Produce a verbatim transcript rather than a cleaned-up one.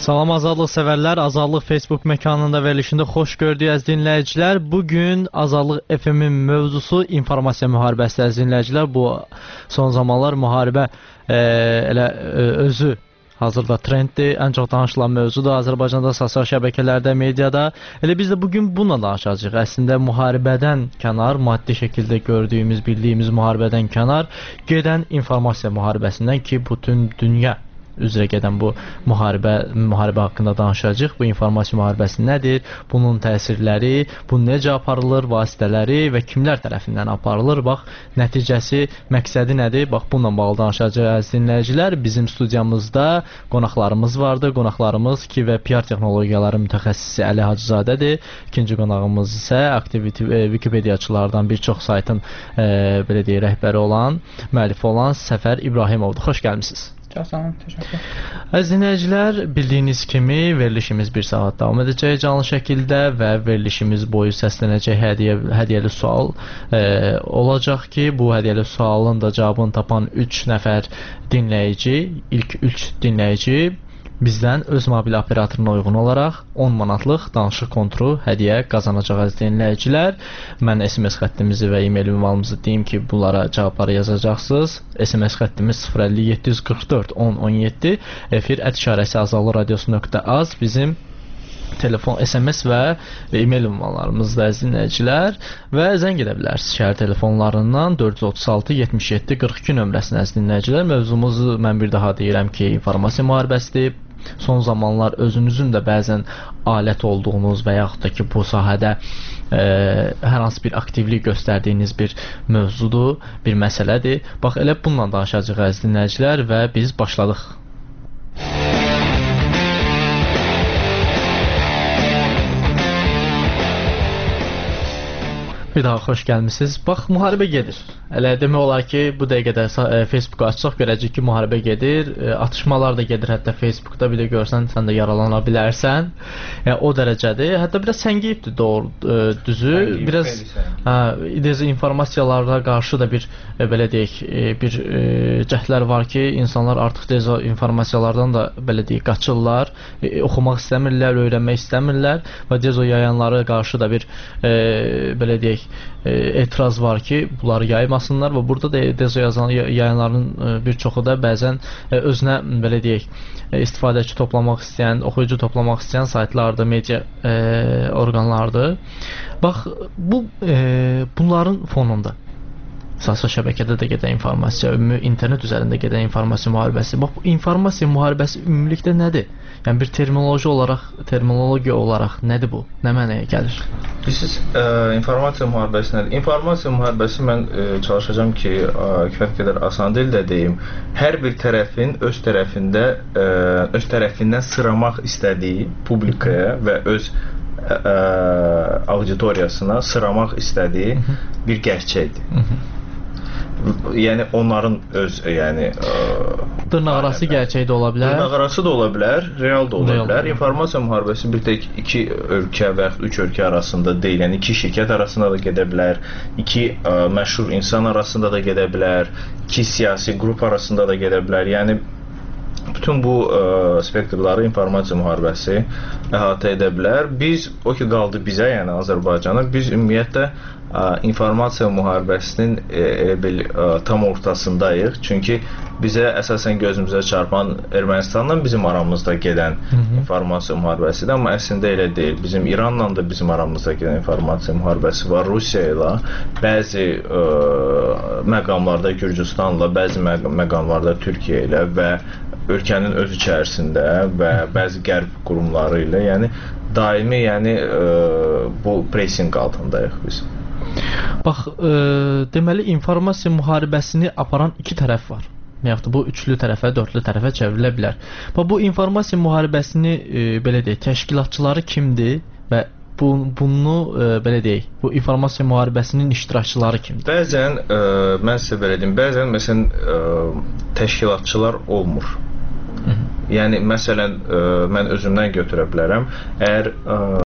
Salam Azadlıq sevərlər, Azadlıq Facebook məkanında verilişində xoş gördük əziz dinləyicilər. Bugün Azadlıq F M-in mövzusu informasiya müharibəsi əziz dinləyicilər. Bu son zamanlar müharibə e, elə e, özü hazırda trenddir. Ən çox danışılan mövzudur Azərbaycanda, sosial şəbəkələrdə, mediada. Elə biz də bugün bununla danışacağıq. Əslində müharibədən kənar, maddi şəkildə gördüyümüz, bildiyimiz müharibədən kənar gedən informasiya müharibəsindən ki, bütün dünya üzrə gedən bu müharibə müharibə haqqında danışacağıq. Bu informasiya müharibəsi nədir? Bunun təsirləri, bu necə aparılır, vasitələri və kimlər tərəfindən aparılır? Bax, nəticəsi, məqsədi nədir? Bax, bununla bağlı danışacağıq əziz dinləyicilər. Bizim studiyamızda qonaqlarımız vardır. Qonaqlarımız ki və P R texnologiyaları mütəxəssisi Əli Hacızadədir. İkinci qonağımız isə aktiv Wikipediyaçılardan bir çox saytın e, belə deyək, rəhbəri olan, müəllifi olan Səfər İbrahimovdur. Xoş gəlmisiniz. Çox sağ olun, təşəkkür. Əziz dinləyicilər, bildiyiniz kimi verilişimiz bir saat davam edəcək canlı şəkildə və verilişimiz boyu səslənəcək hədiyyə, hədiyyəli sual e, olacaq ki, bu hədiyyəli sualın da cavabını tapan üç nəfər dinləyici, ilk üç dinləyici bizdən öz mobil operatoruna uyğun olaraq on manatlıq danışıq konturu hədiyyə qazanacaq əziz dinləyicilər. Mən S M S xəttimizi və e-mail ünvanımızı deyim ki, bunlara cavabları yazacaqsınız. S M S xəttimiz sıfır əlli yeddi yüz qırx dörd on on yeddi, efir ət işarəsi azadlıq radiosu nöqtə az bizim telefon, S M S və e-mail ünvanlarımızda əziz dinləyicilər və zəng edə bilərsiniz şəhər telefonlarından dörd yüz otuz altı yetmiş yeddi qırx iki nömrəsinə əziz dinləyicilər. Mövzumuzu mən bir daha deyirəm ki, informasiya müharibəsidir. Son zamanlar özünüzün də bəzən alət olduğunuz və yaxud da ki, bu sahədə e, hər hansı bir aktivlik göstərdiyiniz bir mövzudur, bir məsələdir. Bax, elə bununla danışacağıq əziz dinləyicilər və biz başladıq. Bir daha xoş gəlmisiniz. Bax, müharibə gedir. Elə demək olar ki, bu dəqiqədə Facebooku açsaq görəcək ki, müharibə gedir. Atışmalar da gedir, hətta Facebookda bir də görsən, sən də yaralana bilərsən. Yəni, o dərəcədir. Hətta biraz səngiyibdir, doğru, düzü. Səngiyib, biraz hə, dezinformasiyalara qarşı da bir, belə deyək, bir cəhdlər var ki, insanlar artıq dezinformasiyalardan da, belə deyək, qaçırlar. Oxumaq istəmirlər, öyrənmək istəmirlər və dezo yayanlara qarşı da bir, belə deyək, etiraz var ki, bunları yaymasınlar və burada da dezo yayınlarının bir çoxu da bəzən özünə, belə deyək, istifadəçi toplamaq istəyən, oxuyucu toplamaq istəyən saytlardır, media e, orqanlardır. Bax, bu e, bunların fonunda sosial şəbəkədə də gedən informasiya, ümumi internet üzərində gedən informasiya müharibəsi. Bax, bu informasiya müharibəsi ümumilikdə nədir? Yəni bir terminoloji olaraq, terminologiya olaraq nədir bu? Nə mənaya gəlir? Bilirsiniz, e, informasiya müharibəsi nədir? İnformasiya müharibəsi mən e, çalışacağam ki, e, kifayət qədər asan dildə deyim. Hər bir tərəfin öz tərəfində, e, öz tərəfindən sıramaq istədiyi publikaya və öz ə, ə, auditoriyasına sıramaq istədiyi bir gerçəkdir. Yəni onların öz, yəni dırnaqarası gerçək də ola bilər. Dırnaqarası da ola bilər, real da ola real bilər. İnformasiya müharibəsi bir tək iki ölkə və yaxud üç ölkə arasında deyil, yəni iki şirkət arasında da gedə bilər, iki ə, məşhur insan arasında da gedə bilər, iki siyasi qrup arasında da gedə bilər. Yəni bütün bu ə, spektrləri informasiya müharibəsi əhatə edə bilər. Biz, o ki qaldı bizə, yəni Azərbaycana, biz ümumiyyətlə ə, informasiya müharibəsinin ə, bil, ə, tam ortasındayıq. Çünki bizə əsasən gözümüzə çarpan Ermənistanla bizim aramızda gedən Hı -hı. informasiya müharibəsidir. Amma əslində elə deyil. Bizim İranla da bizim aramızda gedən informasiya müharibəsi var. Rusiya ilə, bəzi ə, məqamlarda Gürcüstanla, bəzi məqamlarda Türkiyə ilə və ölkənin öz içərisində və bəzi qərb qurumları ilə, yəni daimi, yəni ə, bu pressing altındayıq biz. Bax, e, deməli informasiya müharibəsini aparan iki tərəf var. Yaxud bu üçlü tərəfə, dördlü tərəfə çevrilə bilər. Bax, bu informasiya müharibəsini e, belə deyək, təşkilatçıları kimdir və bu, bunu e, belə deyək, bu informasiya müharibəsinin iştirakçıları kimdir? Bəzən, e, mən sizə belə deyim, bəzən məsələn e, təşkilatçılar olmur. Hı -hı. Yəni məsələn, ə, mən özümdən götürə bilərəm. Əgər ə,